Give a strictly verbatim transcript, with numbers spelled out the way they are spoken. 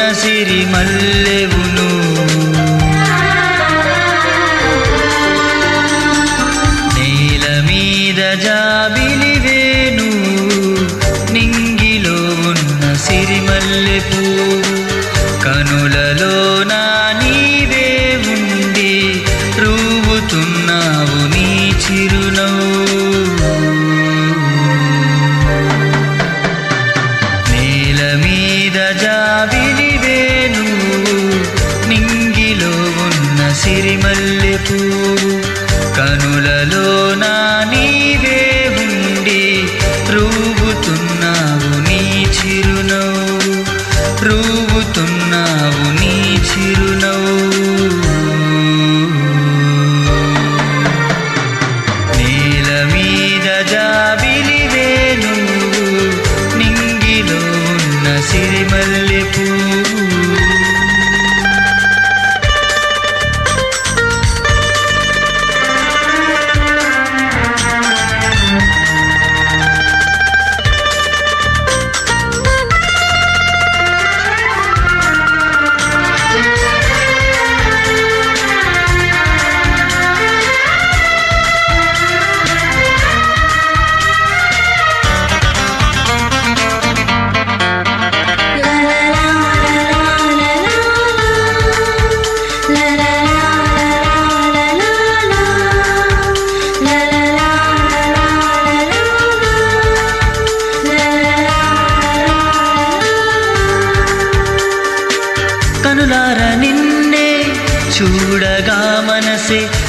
సిరి మల్లెవును నేల మీద జాబిలివేను నింగిలో ఉన్న సిరి మల్లెపూ కనులలో నా నీవే ఉండి రూవుతున్నావు నీ చిరునవ్వు నేల మీద జాబిలివేను నింగిలో ఉన్న సిరి మల్లెపూ కనులలో నా నీవే ఉండి రూవుతున్నావు నీ చిరునవ్వు రూవుతున్నావు నీ చిరునవ్వు నేల మీద జాబిలివేను నింగిలో ఉన్న సిరి మల్లెపూ కనులార నిన్నే చూడగా మనసే